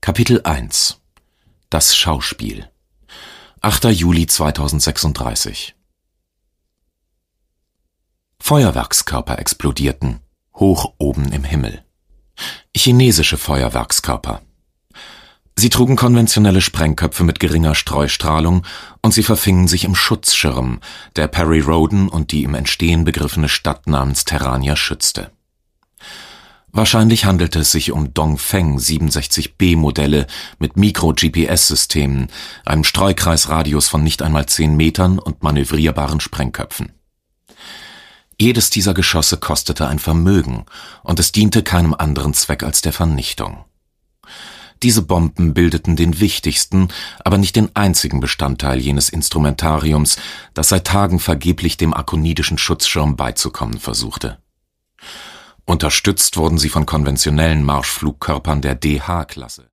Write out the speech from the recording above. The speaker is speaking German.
Kapitel 1 – Das Schauspiel 8. Juli 2036 Feuerwerkskörper explodierten, hoch oben im Himmel. Chinesische Feuerwerkskörper. Sie trugen konventionelle Sprengköpfe mit geringer Streustrahlung und sie verfingen sich im Schutzschirm, der Perry Rhodan und die im Entstehen begriffene Stadt namens Terrania schützte. Wahrscheinlich handelte es sich um Dongfeng 67B-Modelle mit Mikro-GPS-Systemen, einem Streukreisradius von nicht einmal 10 Metern und manövrierbaren Sprengköpfen. Jedes dieser Geschosse kostete ein Vermögen und es diente keinem anderen Zweck als der Vernichtung. Diese Bomben bildeten den wichtigsten, aber nicht den einzigen Bestandteil jenes Instrumentariums, das seit Tagen vergeblich dem akonidischen Schutzschirm beizukommen versuchte. Unterstützt wurden sie von konventionellen Marschflugkörpern der DH-Klasse.